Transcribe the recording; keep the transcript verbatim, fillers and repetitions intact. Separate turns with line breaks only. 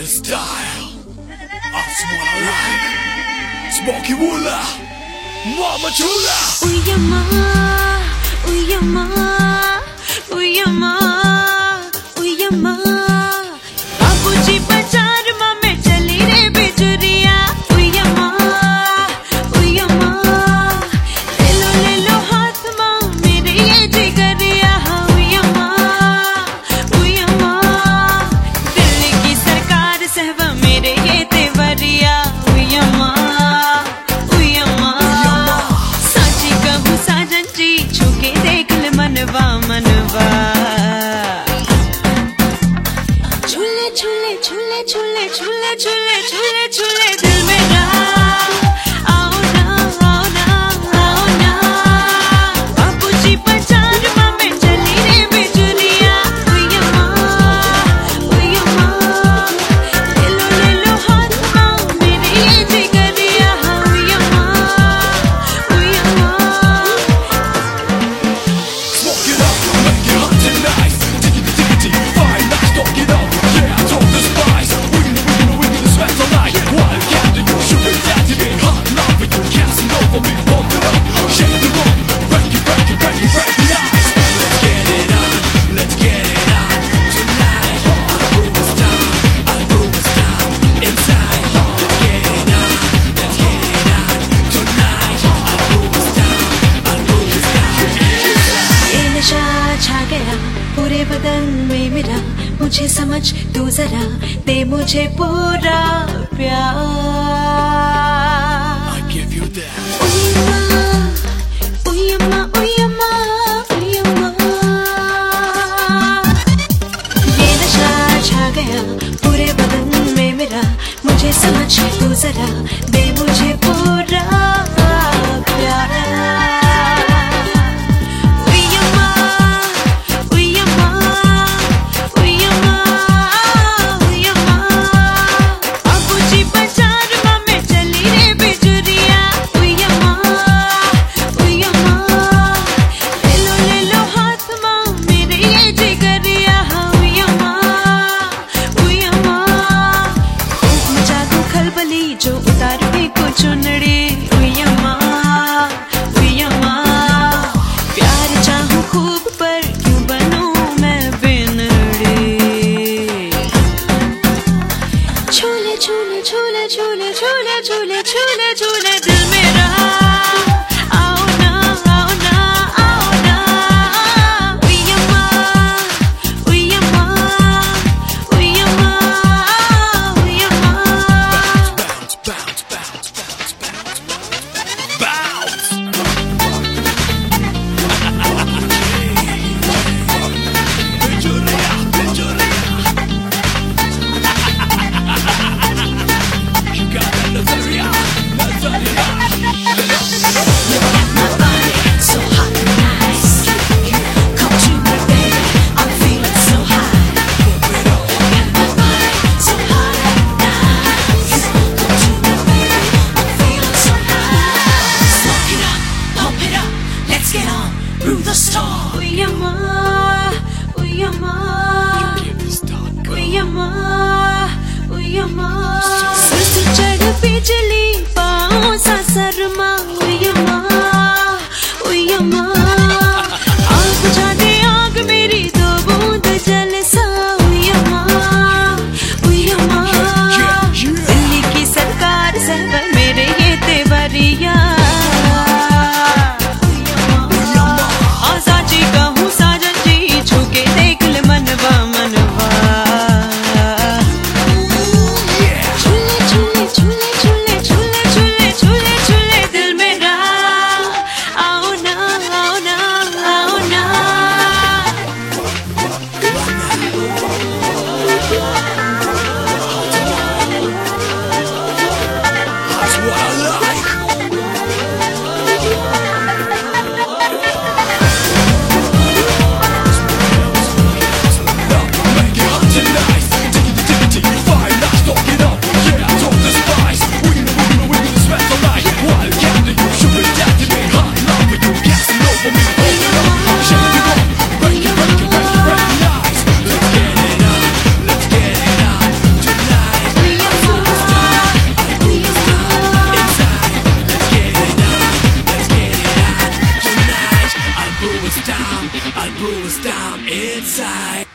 style. That's what I like. Smoky Woola, Mama Chula.
Uyama, uyama, uyama, uyama. Babuji बाजार में चली रे बिजुरिया. Uyama, uyama. ले लो ले लो हाथ माँ मेरे ये जिगरिया. Uyama, uyama. दिल्ली की सरकार सहवा मेरे ये तेवरिया. Uyama, uyama. साची कहूँ साजन जी छुके देख ले मनवा मनवा. झूले झूले झूले झूले झूले झूले झूले झूले दिल मेरा. आओ ना आओ ना आओ ना. बाबूजी बाजार में चली रे बिजुरिया. Uyama, uyama. ले लो ले लो हाथ माँ मेरे ये जिगरिया. Uyama, uyama.
Smoke it up, make it hot tonight. Tickety tickety, fine, let's talk it up. Yeah, talk the spice. Wiggly wiggly wiggly, sweat all night. Wild cat, you sugar daddy, be hot love it. Casting over me, pump it up, shake the room, break it, break it, break it, break the ice. Let's get it on, let's get it on tonight. Our groove is down, our groove is down inside. Let's get it on, let's get it on tonight. Our groove is down, our groove is down inside.
ये नशा छा गया पूरे बदन में मेरा. मुझे समझ तू जरा दे मुझे पूरा प्यार.
I give you that.
Uyama, uyama, uyama, uyama. ये नशा छा गया पूरे बदन में मेरा. मुझे समझ तू जरा दे मुझे पूरा प्यार. Uyama, uyama, uyama, uyama. बाबूजी बाजार में चली रे बिजुरिया. Uyama, uyama. ले लो ले लो हाथ माँ मेरे ये जिगरिया. Uyama, uyama. खूब मचा दूं खलबली जो उतार भी को चुनड़ी. Uyama, uyama. प्यार चाहूं खूब पर क्यों बनूं मैं बिनड़ी. झूले झूले झूले झूले झूले झूले झूले झूले दिल मेरा. आओ ना आओ ना आओ ना. Uyama, uyama, uyama, uyama.
Bounce, bounce, bounce, bounce, bounce, bounce. Bijuria, bijuria. You got that Nazaria, I'll bruise down inside.